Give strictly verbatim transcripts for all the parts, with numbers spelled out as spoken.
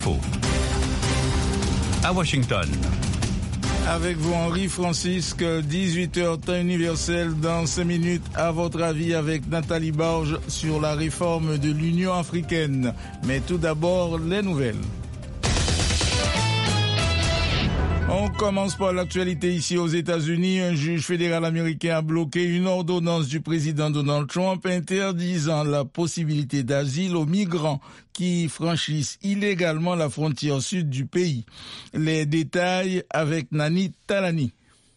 À Washington. Avec vous, Henri Francisque, dix-huit heures temps universel, dans cinq minutes, à votre avis, avec Nathalie Barge sur la réforme de l'Union africaine. Mais tout d'abord, les nouvelles. On commence par l'actualité ici aux États-Unis. Un juge fédéral américain a bloqué une ordonnance du président Donald Trump interdisant la possibilité d'asile aux migrants qui franchissent illégalement la frontière sud du pays. Les détails avec Nani Talani.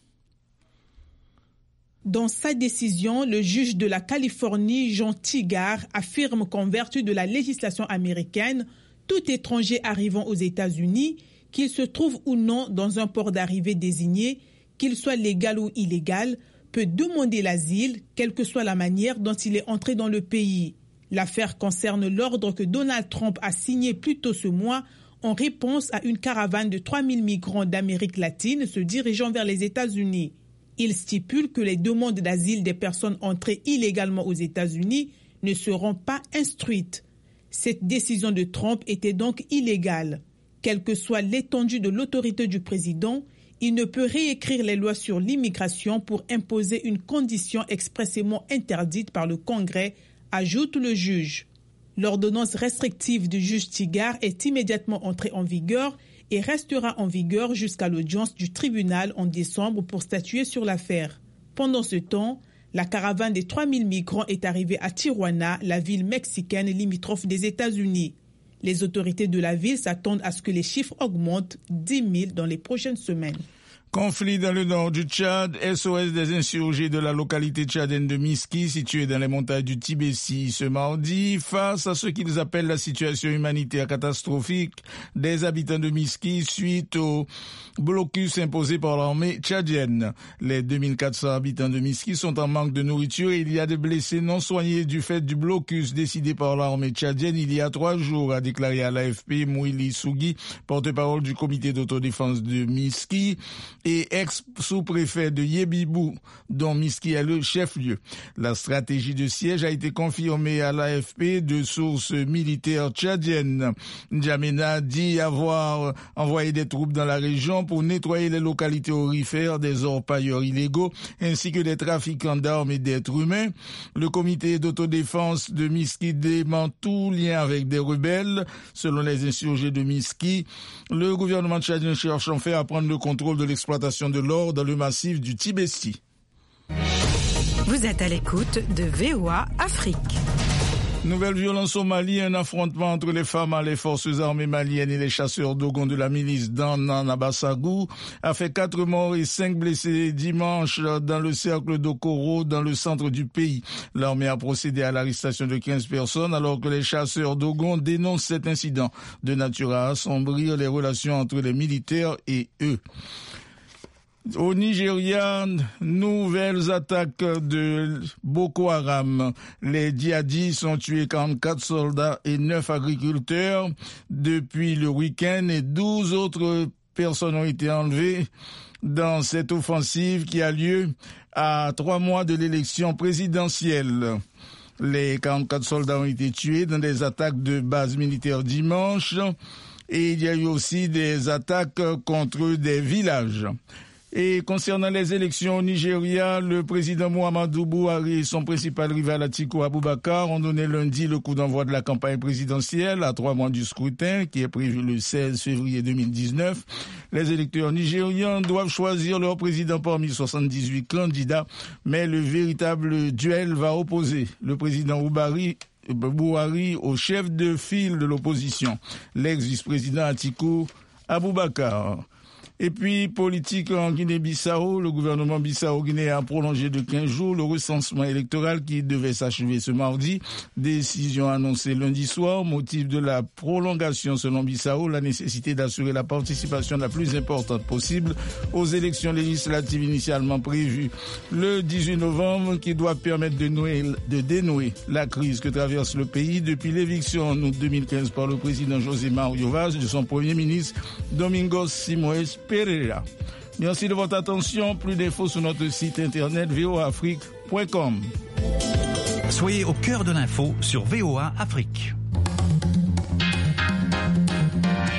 Dans sa décision, le juge de la Californie, Jean Tigar, affirme qu'en vertu de la législation américaine, tout étranger arrivant aux États-Unis, qu'il se trouve ou non dans un port d'arrivée désigné, qu'il soit légal ou illégal, peut demander l'asile, quelle que soit la manière dont il est entré dans le pays. L'affaire concerne l'ordre que Donald Trump a signé plus tôt ce mois en réponse à une caravane de trois mille migrants d'Amérique latine se dirigeant vers les États-Unis. Il stipule que les demandes d'asile des personnes entrées illégalement aux États-Unis ne seront pas instruites. Cette décision de Trump était donc illégale. Quelle que soit l'étendue de l'autorité du président, il ne peut réécrire les lois sur l'immigration pour imposer une condition expressément interdite par le Congrès, ajoute le juge. L'ordonnance restrictive du juge Tigar est immédiatement entrée en vigueur et restera en vigueur jusqu'à l'audience du tribunal en décembre pour statuer sur l'affaire. Pendant ce temps, la caravane des trois mille migrants est arrivée à Tijuana, la ville mexicaine limitrophe des États-Unis. Les autorités de la ville s'attendent à ce que les chiffres augmentent dix mille dans les prochaines semaines. Conflit dans le nord du Tchad, S O S des insurgés de la localité tchadienne de Miski, située dans les montagnes du Tibesti, ce mardi, face à ce qu'ils appellent la situation humanitaire catastrophique des habitants de Miski suite au blocus imposé par l'armée tchadienne. Les deux mille quatre cents habitants de Miski sont en manque de nourriture et il y a des blessés non soignés du fait du blocus décidé par l'armée tchadienne il y a trois jours, a déclaré à l'A F P Mouili Sougui, porte-parole du comité d'autodéfense de Miski et ex-sous-préfet de Yébibou, dont Miski est le chef-lieu. La stratégie de siège a été confirmée à l'A F P de sources militaires tchadiennes. N'Djamena dit avoir envoyé des troupes dans la région pour nettoyer les localités aurifères des orpailleurs illégaux ainsi que des trafiquants d'armes et d'êtres humains. Le comité d'autodéfense de Miski dément tout lien avec des rebelles. Selon les insurgés de Miski, le gouvernement tchadien cherche enfin à prendre le contrôle de l'exploitation de l'or dans le massif du Tibesti. Vous êtes à l'écoute de V O A Afrique. Nouvelle violence au Mali, un affrontement entre les FAMA, les forces armées maliennes et les chasseurs Dogon de la milice d'Annanabassagou a fait quatre morts et cinq blessés dimanche dans le cercle d'Okoro, dans le centre du pays. L'armée a procédé à l'arrestation de quinze personnes alors que les chasseurs Dogon dénoncent cet incident de nature à assombrir les relations entre les militaires et eux. Au Nigeria, nouvelles attaques de Boko Haram. Les djihadistes ont tué quarante-quatre soldats et neuf agriculteurs depuis le week-end et douze autres personnes ont été enlevées dans cette offensive qui a lieu à trois mois de l'élection présidentielle. Les quarante-quatre soldats ont été tués dans des attaques de bases militaires dimanche et il y a eu aussi des attaques contre des villages. Et concernant les élections au Nigeria, le président Muhammadu Buhari et son principal rival Atiku Abubakar ont donné lundi le coup d'envoi de la campagne présidentielle à trois mois du scrutin qui est prévu le seize février deux mille dix-neuf. Les électeurs nigérians doivent choisir leur président parmi soixante-dix-huit candidats, mais le véritable duel va opposer le président Buhari Buhari au chef de file de l'opposition, l'ex-vice-président Atiku Abubakar. Et puis, politique en Guinée-Bissau, le gouvernement bissau-guinéen a prolongé de quinze jours le recensement électoral qui devait s'achever ce mardi. Décision annoncée lundi soir, motif de la prolongation selon Bissau, la nécessité d'assurer la participation la plus importante possible aux élections législatives initialement prévues le dix-huit novembre, qui doivent permettre de, nouer, de dénouer la crise que traverse le pays depuis l'éviction en août deux mille quinze par le président José Mario Vaz de son premier ministre Domingos Simoes Pereira. Merci de votre attention. Plus d'infos sur notre site internet v o a afrique point com. Soyez au cœur de l'info sur V O A Afrique.